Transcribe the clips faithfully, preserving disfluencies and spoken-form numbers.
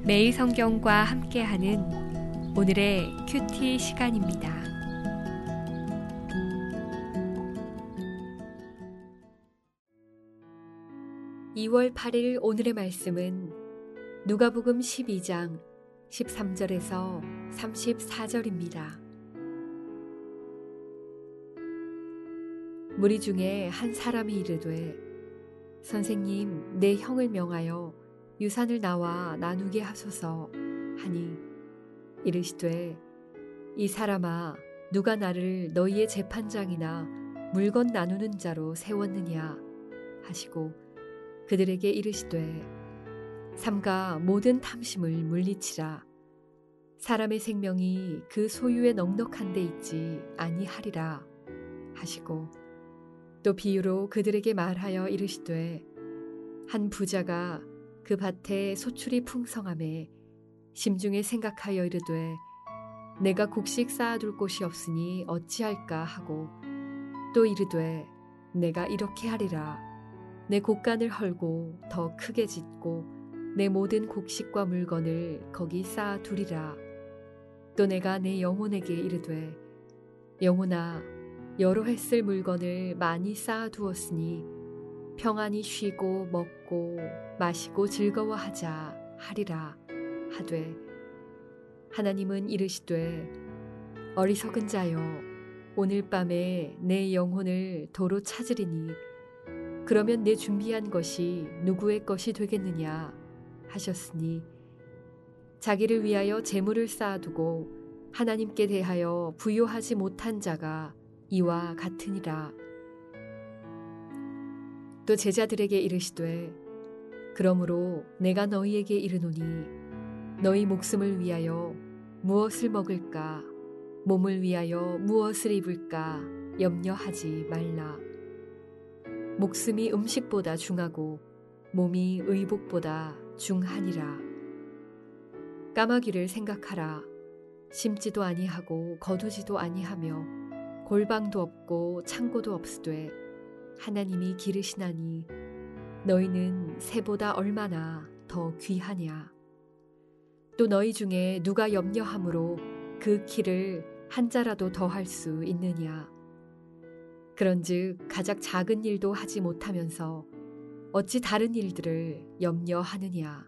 매일 성경과 함께하는 오늘의 큐티 시간입니다. 이월 팔일 오늘의 말씀은 누가복음 십이 장 십삼 절에서 삼십사 절입니다. 무리 중에 한 사람이 이르되 선생님, 내 형을 명하여 유산을 나와 나누게 하소서 하니 이르시되 이 사람아, 누가 나를 너희의 재판장이나 물건 나누는 자로 세웠느냐 하시고 그들에게 이르시되 삼가 모든 탐심을 물리치라. 사람의 생명이 그 소유에 넉넉한 데 있지 아니하리라 하시고 또 비유로 그들에게 말하여 이르시되 한 부자가 그 밭에 소출이 풍성함에 심중에 생각하여 이르되 내가 곡식 쌓아둘 곳이 없으니 어찌할까 하고 또 이르되 내가 이렇게 하리라. 내 곡간을 헐고 더 크게 짓고 내 모든 곡식과 물건을 거기 쌓아두리라. 또 내가 내 영혼에게 이르되 영혼아, 여러 해 쓸 물건을 많이 쌓아두었으니 평안히 쉬고 먹고 마시고 즐거워하자 하리라 하되 하나님은 이르시되 어리석은 자여, 오늘 밤에 내 영혼을 도로 찾으리니 그러면 내 준비한 것이 누구의 것이 되겠느냐 하셨으니 자기를 위하여 재물을 쌓아두고 하나님께 대하여 부요하지 못한 자가 이와 같으니라. 또 제자들에게 이르시되 그러므로 내가 너희에게 이르노니 너희 목숨을 위하여 무엇을 먹을까 몸을 위하여 무엇을 입을까 염려하지 말라. 목숨이 음식보다 중하고 몸이 의복보다 중하니라. 까마귀를 생각하라. 심지도 아니하고 거두지도 아니하며 골방도 없고 창고도 없으되 하나님이 기르시나니 너희는 새보다 얼마나 더 귀하냐. 또 너희 중에 누가 염려함으로 그 키를 한 자라도 더할 수 있느냐. 그런즉 가장 작은 일도 하지 못하면서 어찌 다른 일들을 염려하느냐.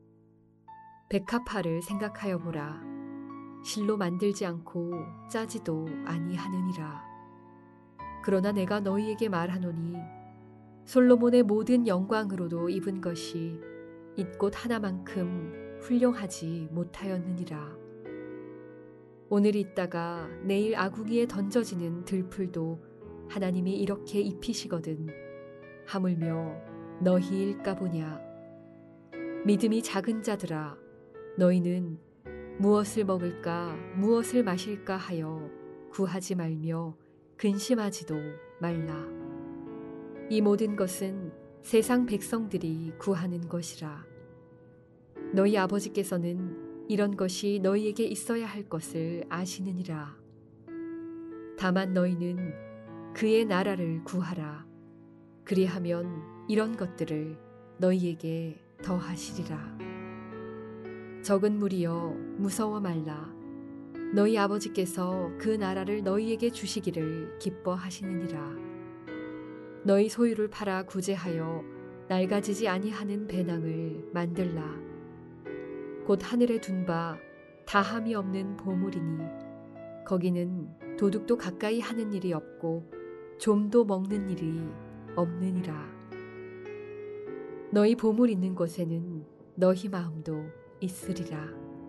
백합화를 생각하여 보라. 실로 만들지 않고 짜지도 아니하느니라. 그러나 내가 너희에게 말하노니 솔로몬의 모든 영광으로도 입은 것이 이 꽃 하나만큼 훌륭하지 못하였느니라. 오늘 있다가 내일 아궁이에 던져지는 들풀도 하나님이 이렇게 입히시거든 하물며 너희일까 보냐. 믿음이 작은 자들아, 너희는 무엇을 먹을까 무엇을 마실까 하여 구하지 말며 근심하지도 말라. 이 모든 것은 세상 백성들이 구하는 것이라. 너희 아버지께서는 이런 것이 너희에게 있어야 할 것을 아시느니라. 다만 너희는 그의 나라를 구하라. 그리하면 이런 것들을 너희에게 더하시리라. 적은 무리여, 무서워 말라. 너희 아버지께서 그 나라를 너희에게 주시기를 기뻐하시느니라. 너희 소유를 팔아 구제하여 낡아지지 아니하는 배낭을 만들라. 곧 하늘에 둔 바 다함이 없는 보물이니 거기는 도둑도 가까이 하는 일이 없고 좀도 먹는 일이 없느니라. 너희 보물 있는 곳에는 너희 마음도 있으리라.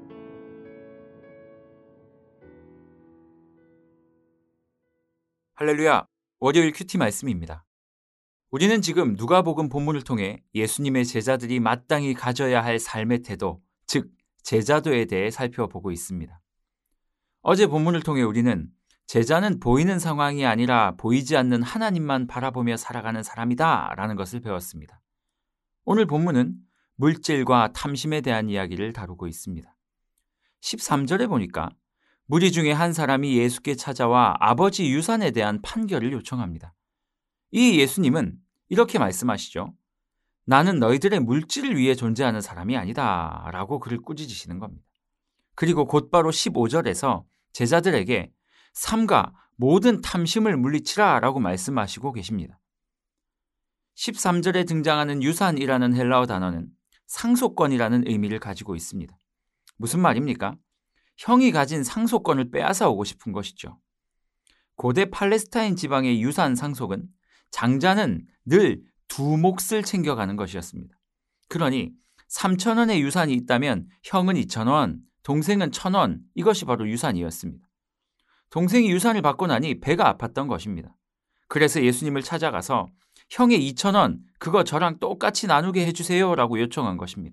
할렐루야, 월요일 큐티 말씀입니다. 우리는 지금 누가복음 본문을 통해 예수님의 제자들이 마땅히 가져야 할 삶의 태도, 즉 제자도에 대해 살펴보고 있습니다. 어제 본문을 통해 우리는 제자는 보이는 상황이 아니라 보이지 않는 하나님만 바라보며 살아가는 사람이다 라는 것을 배웠습니다. 오늘 본문은 물질과 탐심에 대한 이야기를 다루고 있습니다. 십삼 절에 보니까 무리 중에 한 사람이 예수께 찾아와 아버지 유산에 대한 판결을 요청합니다. 이 예수님은 이렇게 말씀하시죠. 나는 너희들의 물질을 위해 존재하는 사람이 아니다 라고 그를 꾸짖으시는 겁니다. 그리고 곧바로 십오 절에서 제자들에게 삼가 모든 탐심을 물리치라 라고 말씀하시고 계십니다. 십삼 절에 등장하는 유산이라는 헬라어 단어는 상속권이라는 의미를 가지고 있습니다. 무슨 말입니까? 형이 가진 상속권을 빼앗아 오고 싶은 것이죠. 고대 팔레스타인 지방의 유산 상속은 장자는 늘 두 몫을 챙겨가는 것이었습니다. 그러니 삼천 원의 유산이 있다면 형은 이천 원, 동생은 천 원, 이것이 바로 유산이었습니다. 동생이 유산을 받고 나니 배가 아팠던 것입니다. 그래서 예수님을 찾아가서 형의 이천 원, 그거 저랑 똑같이 나누게 해주세요 라고 요청한 것입니다.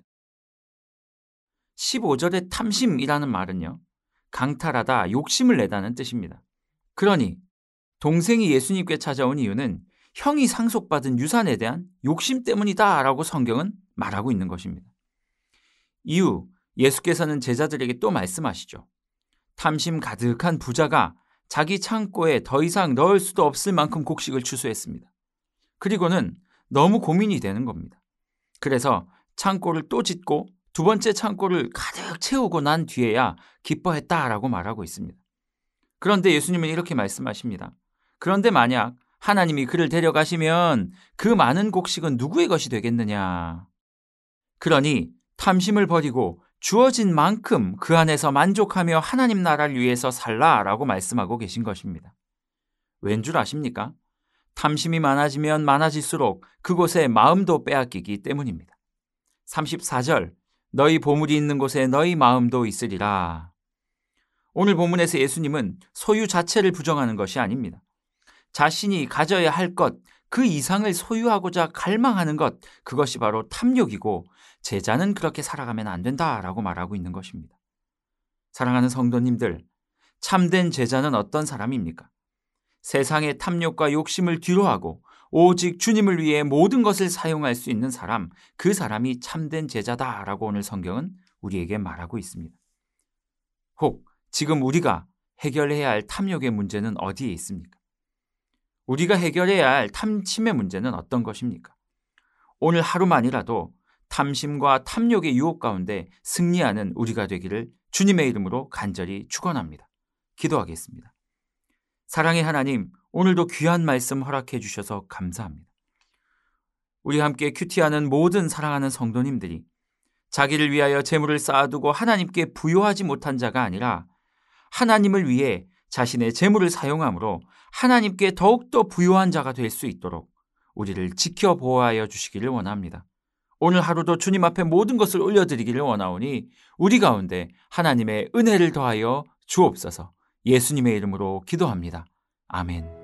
십오 절의 탐심이라는 말은요, 강탈하다, 욕심을 내다는 뜻입니다. 그러니 동생이 예수님께 찾아온 이유는 형이 상속받은 유산에 대한 욕심 때문이다 라고 성경은 말하고 있는 것입니다. 이후 예수께서는 제자들에게 또 말씀하시죠. 탐심 가득한 부자가 자기 창고에 더 이상 넣을 수도 없을 만큼 곡식을 추수했습니다. 그리고는 너무 고민이 되는 겁니다. 그래서 창고를 또 짓고 두 번째 창고를 가득 채우고 난 뒤에야 기뻐했다라고 말하고 있습니다. 그런데 예수님은 이렇게 말씀하십니다. 그런데 만약 하나님이 그를 데려가시면 그 많은 곡식은 누구의 것이 되겠느냐. 그러니 탐심을 버리고 주어진 만큼 그 안에서 만족하며 하나님 나라를 위해서 살라라고 말씀하고 계신 것입니다. 왠 줄 아십니까? 탐심이 많아지면 많아질수록 그곳에 마음도 빼앗기기 때문입니다. 삼십사 절, 너희 보물이 있는 곳에 너희 마음도 있으리라. 오늘 본문에서 예수님은 소유 자체를 부정하는 것이 아닙니다. 자신이 가져야 할 것, 그 이상을 소유하고자 갈망하는 것, 그것이 바로 탐욕이고 제자는 그렇게 살아가면 안 된다라고 말하고 있는 것입니다. 사랑하는 성도님들, 참된 제자는 어떤 사람입니까? 세상의 탐욕과 욕심을 뒤로하고 오직 주님을 위해 모든 것을 사용할 수 있는 사람, 그 사람이 참된 제자다라고 오늘 성경은 우리에게 말하고 있습니다. 혹 지금 우리가 해결해야 할 탐욕의 문제는 어디에 있습니까? 우리가 해결해야 할 탐심의 문제는 어떤 것입니까? 오늘 하루만이라도 탐심과 탐욕의 유혹 가운데 승리하는 우리가 되기를 주님의 이름으로 간절히 축원합니다. 기도하겠습니다. 사랑의 하나님, 오늘도 귀한 말씀 허락해 주셔서 감사합니다. 우리 함께 큐티하는 모든 사랑하는 성도님들이 자기를 위하여 재물을 쌓아두고 하나님께 부요하지 못한 자가 아니라 하나님을 위해 자신의 재물을 사용함으로 하나님께 더욱더 부요한 자가 될 수 있도록 우리를 지켜 보호하여 주시기를 원합니다. 오늘 하루도 주님 앞에 모든 것을 올려드리기를 원하오니 우리 가운데 하나님의 은혜를 더하여 주옵소서. 예수님의 이름으로 기도합니다. 아멘.